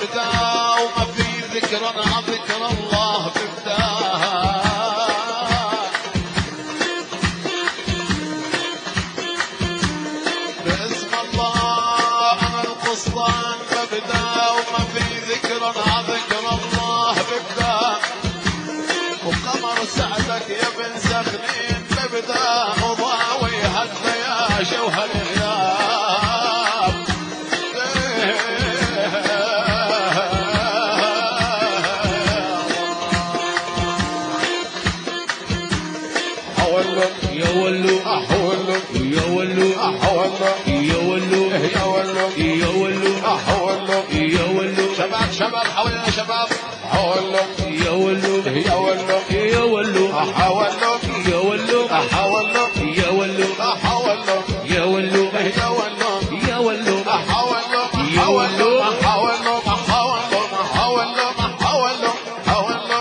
مبدا وما في ذكر عن ذكر الله ببداها. باسم الله انا القسطان مبدا وما في ذكر عن ذكر الله ببدا. وقمر سعدك يا بن سخنين ببدا وضاوي حتى يا جوهر الغياب. يا ولو احولو يا ولو احولو يا ولو يا ولو يا ولو احولو يا ولو. شباب شباب حولنا شباب حولو يا ولو يا ولو يا ولو احولو يا ولو احولو يا ولو احولو يا ولو يا ولو يا ولو احولو يا ولو احولو احولو احولو احولو احولو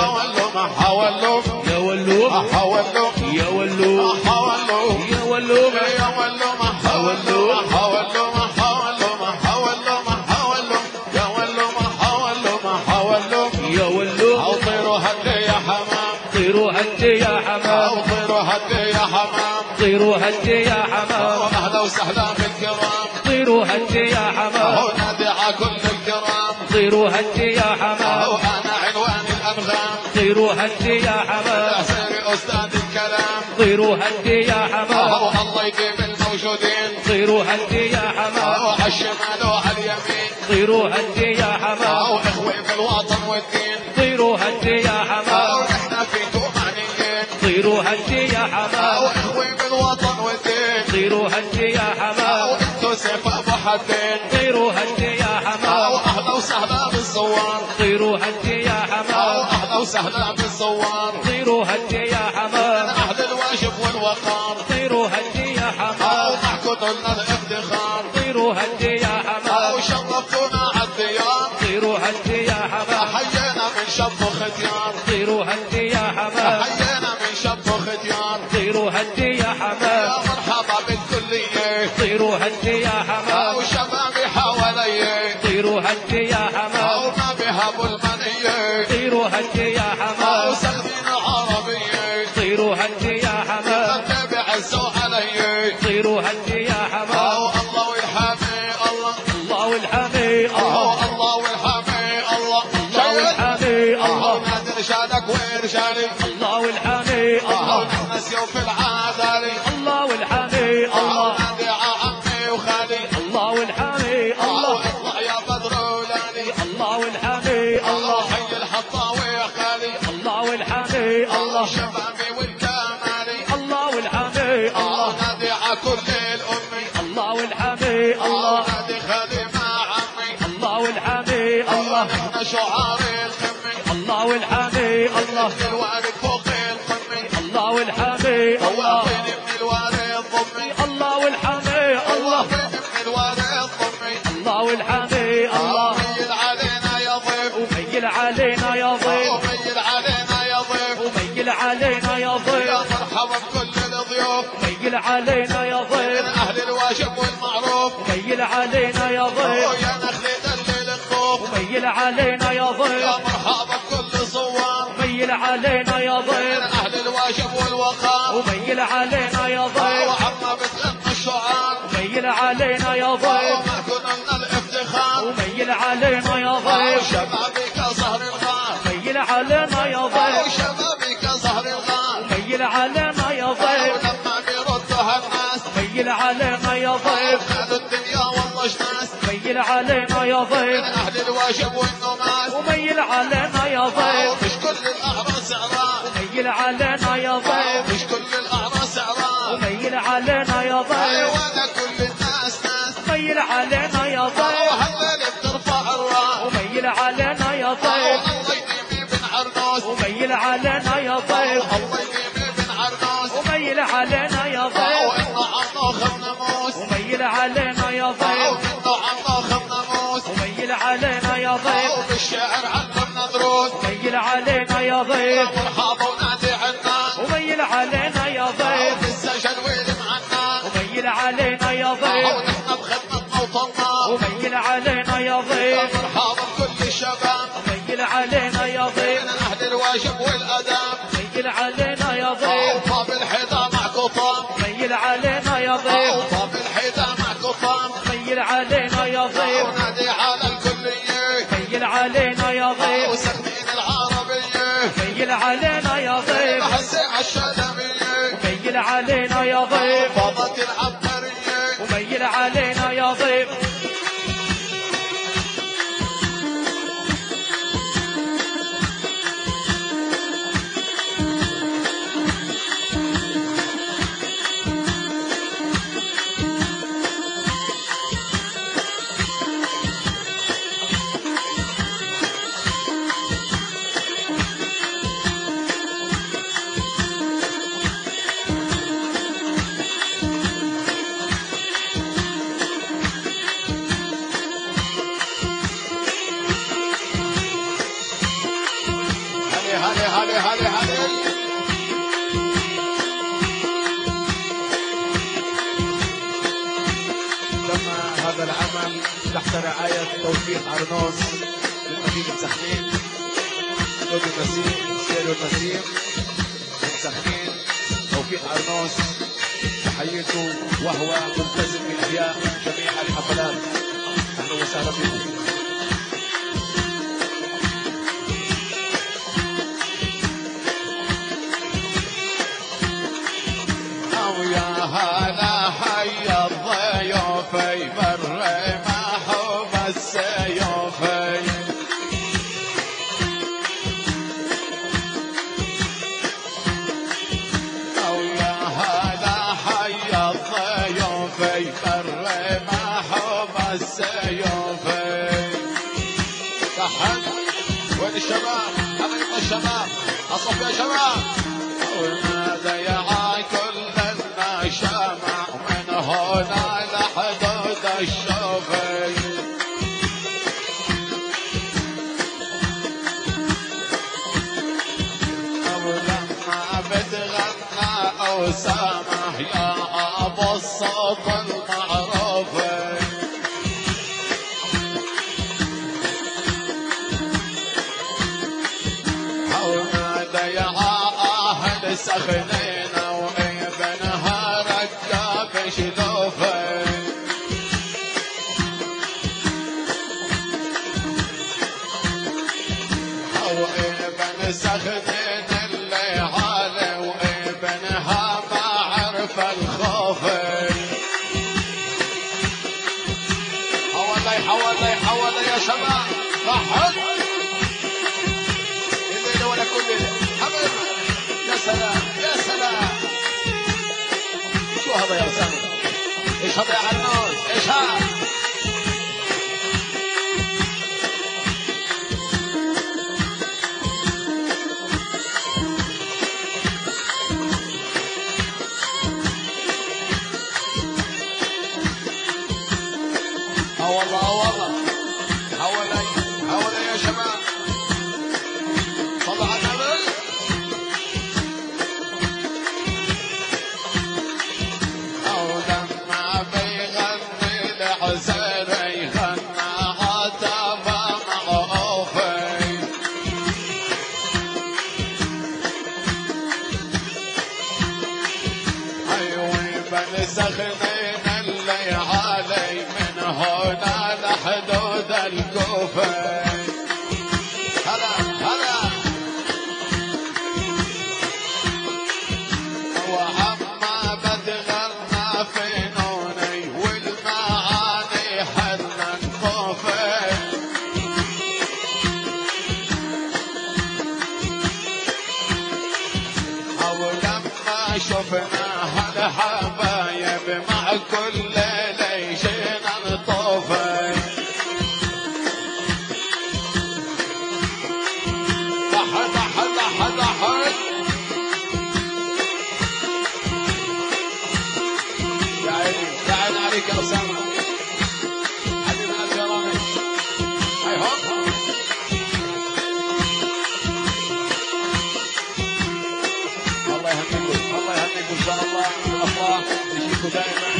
احولو يا ولو احولو يا ولو احولو يا ولو يا ولو احولو احولو احولو احولو احولو يا ولو احولو احولو يا ولو. طيروا هدي يا حمام طيروا هدي يا حمام طيروا هدي يا حمام طيروا هدي يا حمام. اهلا وسهلا بالكرام طيروا هدي يا حمام. ونادي على كل الكرام طيروا هدي يا حمام. وانا عنوان الانغام طيروا هدي يا حمام. عسيري استاذ الكلام طيروا هدي يا حمام. الله يديم الموجودين طيروا هدي يا حمام. وعلى الشمال وعلى اليمين طيروا هدي يا حمام. واخوي في الوطن والدين طيروا هدي يا حمام. ونحن فيكم معنيين طيروا هدي يا حمام. واخوي في الوطن والدين طيروا هدي يا حمام. وانتو سيف ابو حدين طيروا هدي يا حمام. واهلا وسهلا بالزوار طيروا هدي يا حمام. واهلا وسهلا بالزوار طيروا هدي يا حمام. من اهل الواجب والوقار طيروا هدي يا حمام. ومعكم لنا الافتخار طيروا هدي يا حمام. وشرفتونا على الديار طيروا هدي يا حمام. حيينا من شب وختيار طيروا هدي يا حمام. حيينا من شب وختيار طيروا هدي يا حمام. يا مرحبا بالكلية طيروا هدي يا حمام. وشبابي حوالي طيروا هدي يا حمام. وما بهابوا المنية طيروا هدي يا حمام. وسلمين العربية طيروا هدي يا حمام. تابع السوء علي طيروا هدي يا حمام. الله والحامي الله الله والحامي الله الله والحامي الله الله والحامي الله. نادي رجالك ورجالي الله والحامي الله. نحن سيوف العادلي الله والحامي الله. نادي على عمي وخالي الله والحامي الله. اطلع يا بدر ولاني الله والحامي الله. حي الحطاوي يا خالي الله والحامي الله. شبابي والكمالي الله والحامي الله. نادي على كل الامي الله والحامي الله. نادي خالي مع عمي الله والحامي الله. نحن شعار القمي الله والحامي الله. الوالد فوق القمي الله والحامي الله. فين من الوالد ضمي الله والحامي الله. فين من الوالد ضمي الله والحامي الله. وميل علينا يا ضيف وميل علينا يا ضيف وميل علينا يا ضيف وميل علينا يا ضيف. يا مرحبا بكل الضيوف وميل علينا يا ضيف. من اهل الواجب والمعروف وميل علينا يا ضيف. ويا نخلة دليل الخوف وميل علينا يا ضيف. يا مرحبا بكل صوار وميل علينا يا ضيف. من اهل الواجب والوقار وميل علينا يا ضيف. وعما بتغنى الشعار وميل علينا يا ضيف. وما كنا لنا الافتخار وميل علينا يا ضيف. شبابي كزهر الغار وميل علينا يا ضيف. شبابي كزهر الغار وميل علينا يا ضيف. ولما بيردها الناس وميل علينا يا ضيف. خذوا الدنيا والله جناس وميل علينا يا ضيف. من اهل الواجب والنماس وميل علينا يا ضيف. مش كل الاعراس سعران وميل علينا يا ضيف. مش كل الاعراس سعران وميل علينا يا ضيف. وانا كل الناس ناس وميل علينا يا ضيف. وهالليل بترفع الراس وميل علينا يا ضيف. الله يديمي بن عرنوس وميل علينا يا ضيف. الله يديمي بن عرنوس وميل علينا يا ضيف. وانه عمو خم ناموس وميل علينا يا ضيف. وانه عمو خم ناموس وميل علينا يا ضيف. وبالشعر علمنا دروس وميل علينا يا ضيف. مرحبا ونادي عنان وميل علينا يا ضيف. بالسجن ويل معنا وميل علينا يا ضيف. ونحن بخدمة موطننا وميل علينا يا ضيف. مرحبا الشباب ميل علينا يا ضيف من أهل الواجب والأداب ميل علينا يا ضيف أوطى بالحذا مع قطام ميل علينا يا ضيف أوطى بالحذا مع قطام ميل علينا يا ضيف ونادي على الكلية ميل علينا يا ضيف وسخنين العربية ميل علينا يا ضيف حسين الشلبية ميل علينا يا ضيف فضت العبقرية وميل علينا يا ضيف هلي تم هذا العمل تحت رعاية توفيق عرنوس من مدينة سخنين، استوديو النسيم، ستيريو النسيم من سخنين. توفيق عرنوس تحيته وهو ملتزم بإحياء جميع الحفلات. أهلا وسهلا بكم. يا هلا حي الضيوفي بر محب السيوفي يا هلا حي الضيوفي بر محب السيوفي تحت وين الشباب؟ حبيب الشباب أصف يا شباب وماذا يعاي كل شمع من هنا لحدود الشوفي أو لما بتغنى أو سامح يا أبو الصوت المعروف أو ماذا يا أهل سخنين سخنين اللي عالي وابنها ما عرف الخوف حوالي يا شباب ضحك الليلة ولا كل حبيب يا سلام يا سلام شو هذا يا أسامة ايش هذا يا عنون ايش هذا والله حوالي يا شباب صلوا على النبي أو لما بيغني لحسين يغنى عتبة معروفي أيوة بني سخنين اللي علي من هنا لحدود الكوفة هلا وعما بتغنى في نوني والمعاني حنا نخوفه أو لما شفنا هالحبايب مع كل ليلة يجينا نطوفه ضحك يا عيني عليك يا أسامة حبيبنا الكرامي هاي هوب الله يهنيكم إن شاء الله الأفراح يجيكم دائما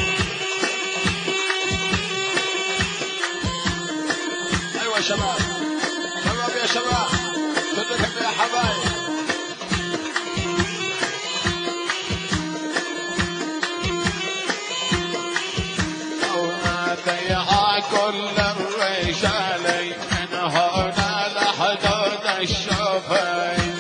أيوة يا شباب يا شباب شد الحب يا حبايب وناديها كل الرجال من هنا لحدود الشوفين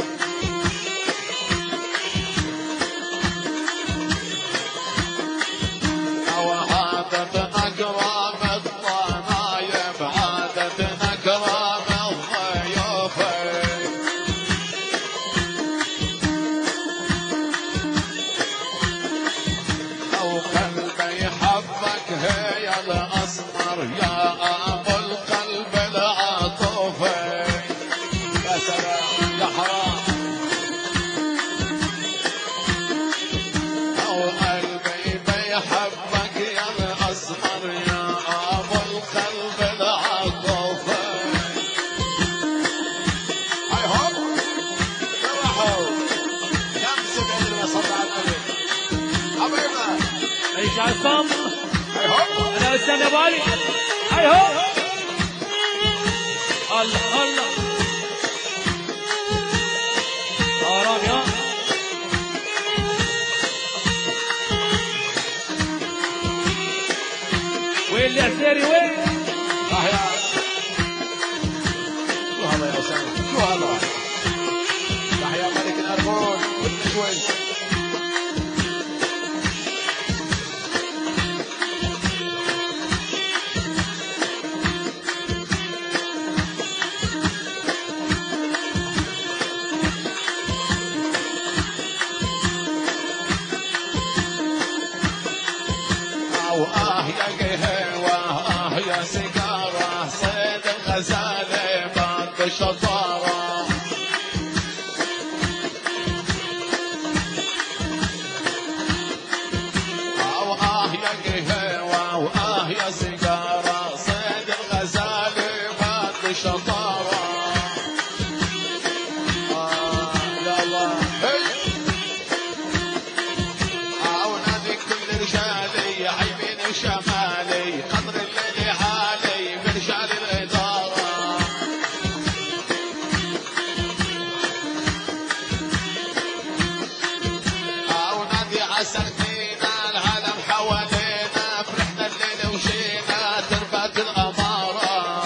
وعادتنا كرام الضنايب عادتنا كرام الضيوفين لو قلبي حبك هي الأسمر يا أبو القلب العاطفي يا سلام يا حرام لو قلبي بيحبك يا الأسمر يا أبو القلب العاطفي هاي هوب فرحوا كم سبعين وصل على النبي حبيبنا ايش عصام هاي هوب انا استنى بالي هاي هو الله الله حرام يا وين العسيري وين يا شو هذا يا أسامة شو هذا يا ملك الأرجون كل شوي يا قهوة يا سيجارة صيد الغزالة بعد شطارة يا قهوة يا سيجارة صيد الغزالة بعد شطارة يا الله ونادي كل رجالي عيبين وشمالي قدر الليل عالي برجال الإدارة ونادي عسلتينا العالم حوالينا فرحنا الليل وجينا تربت الأمارة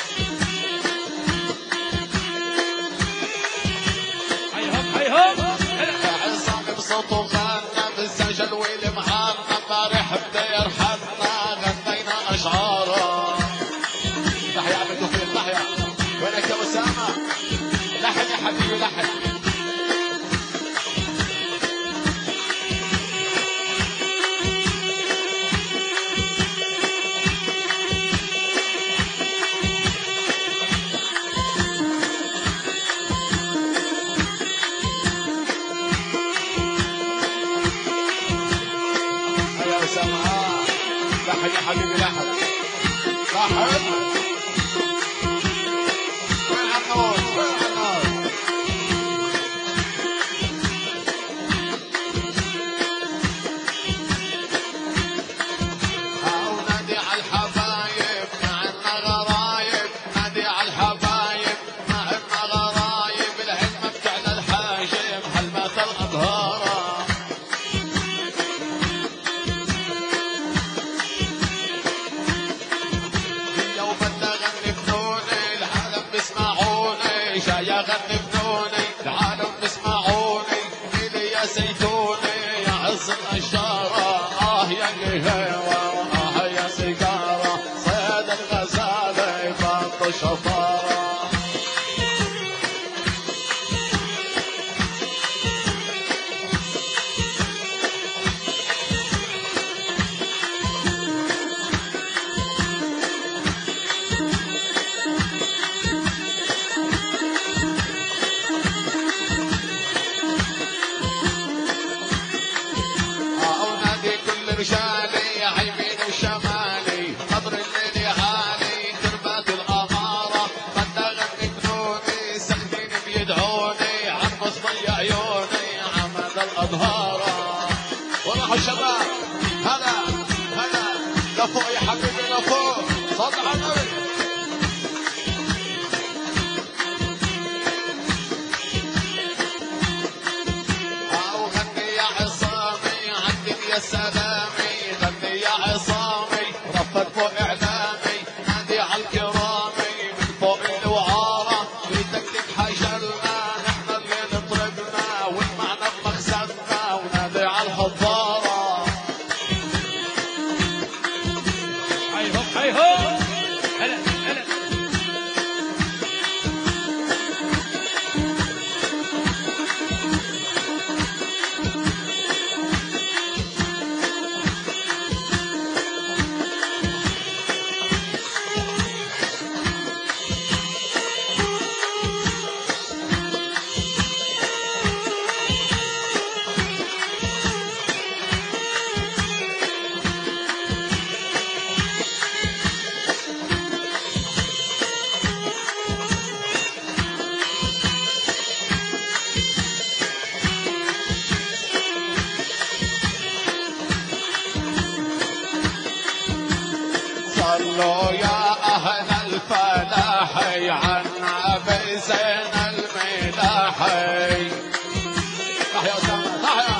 هاي هو عصام بصوته غنى بالسجل ويلي معانا امبارح بدير حدنا غنينا اشعاره تحيا عم توفيق تحيا وينك يا اسامه لحن يا حبيبي لحن يا اسامه لحن يا حبيبي لحن لحن وين عنود وين عنود نادي على الحبايب معنا غرايب نادي على الحبايب معنا غرايب العلم بتاعنا الحاجب هلمات الأطهارة يوم بدنا غني فنوني العالم بيسمعوني جاي اغني فنوني العالم بيسمعوني إلي يا زيتوني يا عز الأشجارة يا قهوة يا سيجارة صيد الغزالة بط شطارة ونادي كل رجالي عيمين وشمالي قدر الليل عالي تربات الأمارة الملاحي عن ابي زين الملاحي. تحيا اسامه تحيا.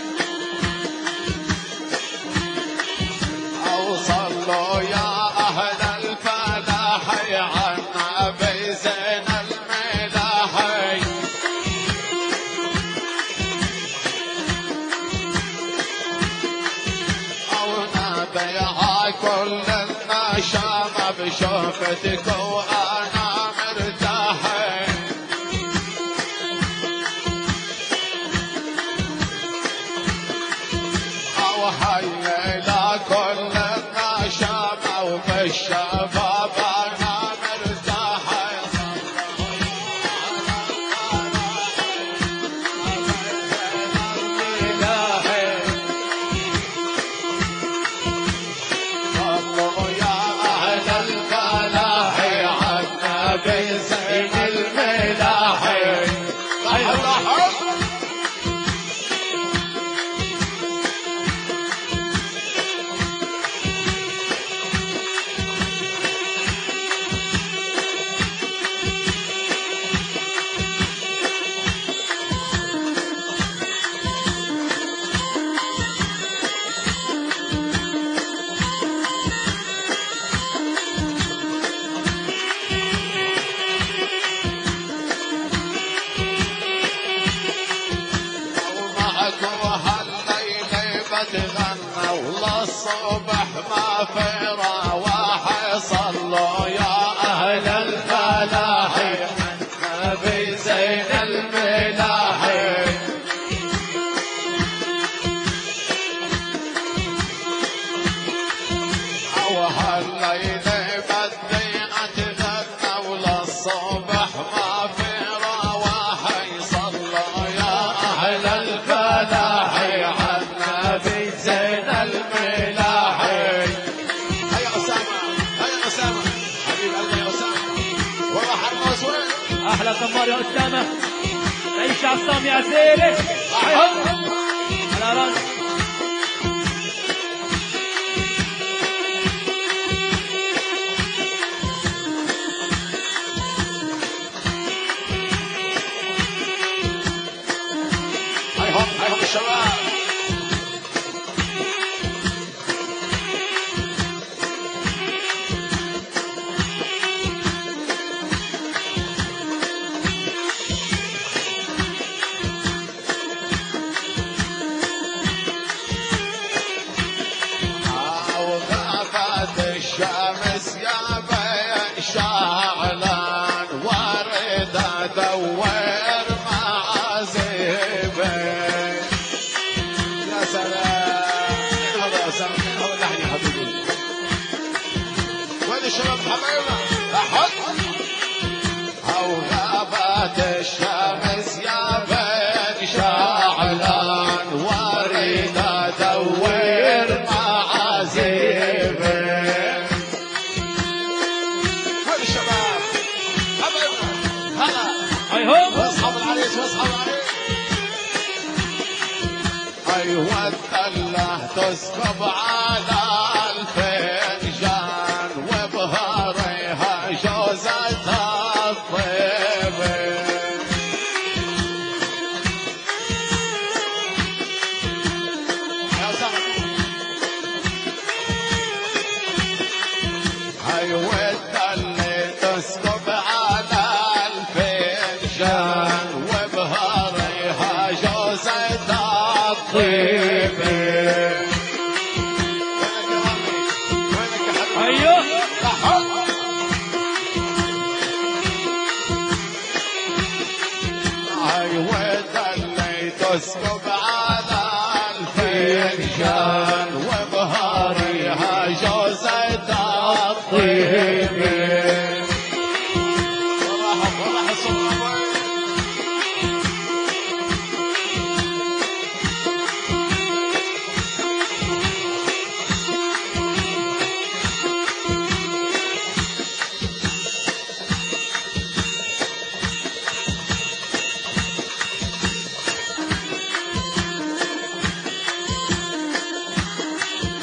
اوصلوا يا اهل الفلاحي عن ابي زين الملاحي. او نبيع كل النشامه بشوفتك وانا مرتاحي. او هيا كل النشامه وبالشباب انا مرتاحي. صلوا يا اهل الفلاحي عن ابي زين الملاحي. بتغنى وللصبح ما في رواح. صلوا يا اهل الفلاحي عن ابي زين الملاحي. او هالليل بدي اتغنى وللصبح ما في رواح. صلوا يا اهل الفلاحي عن ابي زين الملاحي. هيا اسامه هيا اسامه حبيب قلبي يا اسامه. والله حرموس وين؟ احلى كمار يا اسامه. عيش عصام يا عسيري. على راس. هيهم الشباب. وغابت الشمس يا بين شعلان وارد ادور معازيبي. يا سلام هذا يا سلام هو اللحن يا حبيبي. وين الشباب حبايبنا؟ احط. او غابت الشمس يا بين شعلان وارد ادور معازيبي. وين الشباب حبايبنا؟ هلا هيهم واصحاب العريس واصحاب العريس. ايوه الدله تسكب على الفنجان وبهاريها جوزة الطيبة. يا أسامة. ايوه الدله تسكب على الفنجان وبهاريها جوزة الطيبة. وينك يا حبيبي؟ ايوه ايوه الدله تسكب على الفنجان وبهاريها جوزة الطيبة. والله الصبح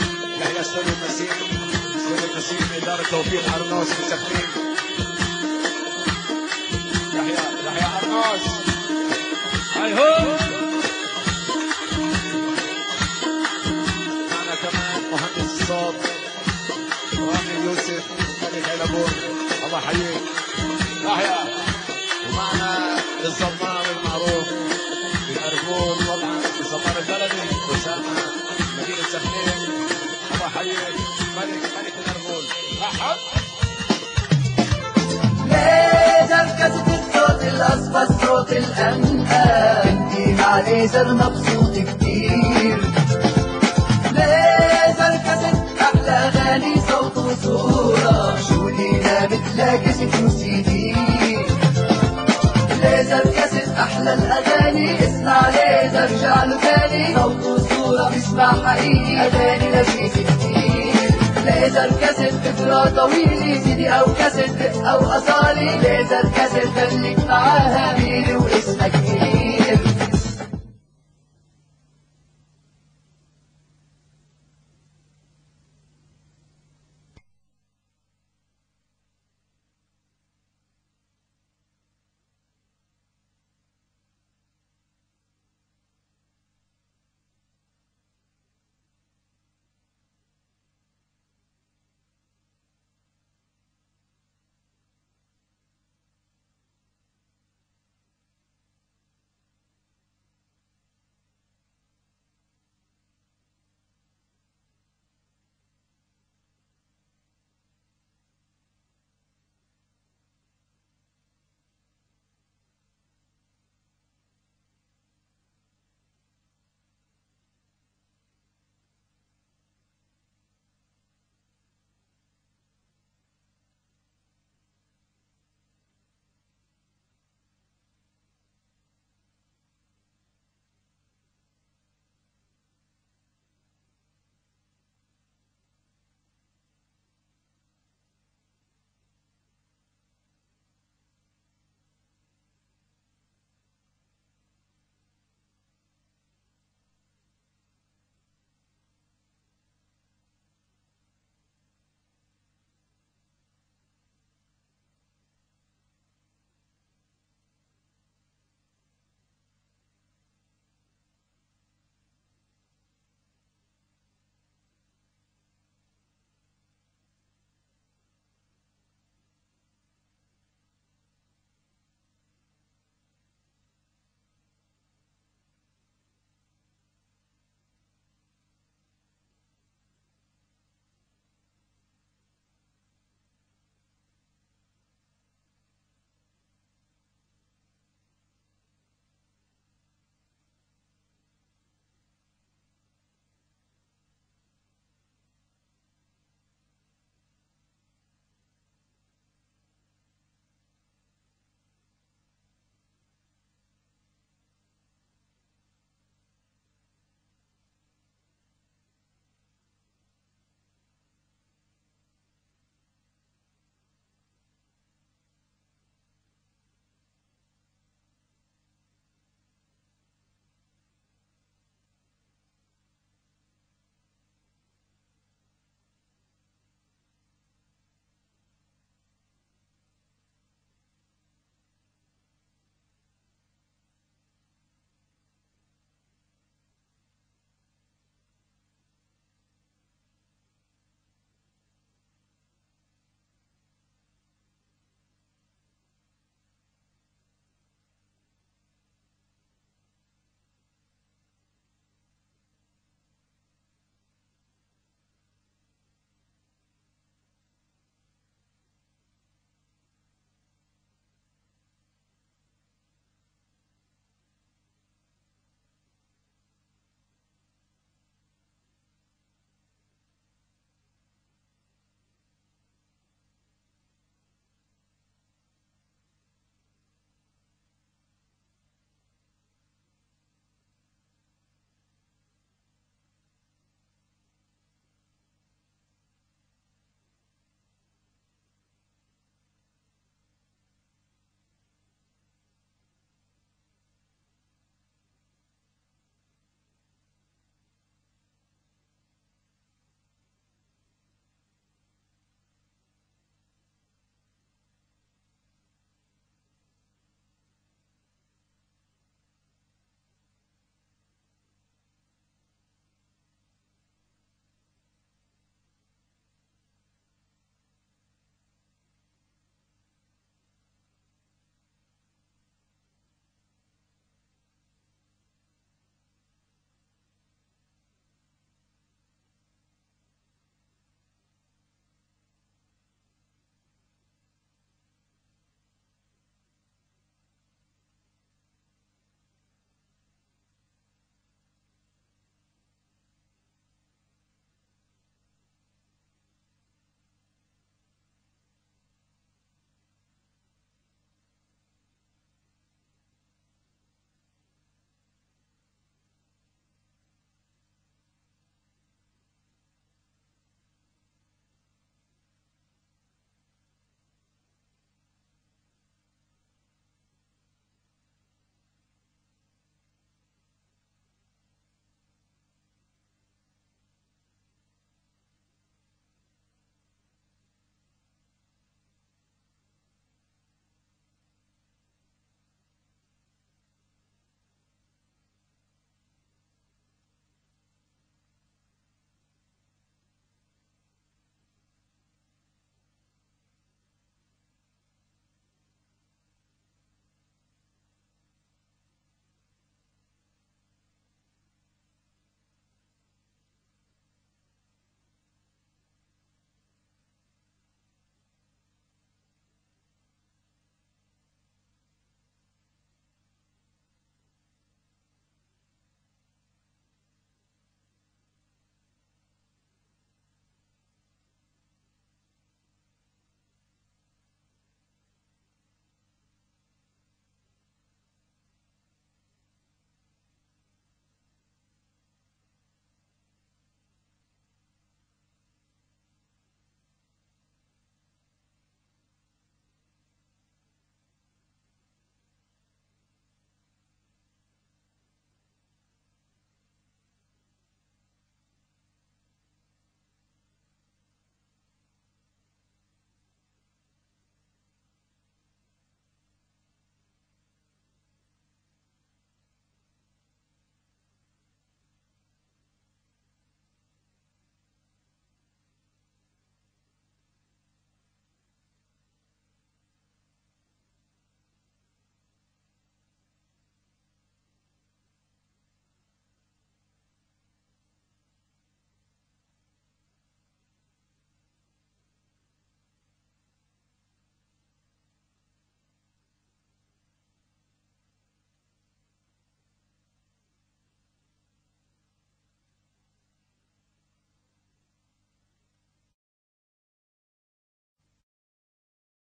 سلو النسيم إدارة توفيق عرنوس مسكين. الأنقى انتي مع ليزر مبسوط كتير. ليزر كاسيت أحلى أغاني صوت وصورة، شو لينا مثل كاسيت وسي دي. ليزر كاسيت أحلى الأغاني، اسمع ليزر جعله تاني، صوت وصورة اسمع حقيقي، أغاني لذيذة كتير. ليزر كاسيت فترة طويلة، سي دي أو كاسيت أو أصالي. ليزر كاسيت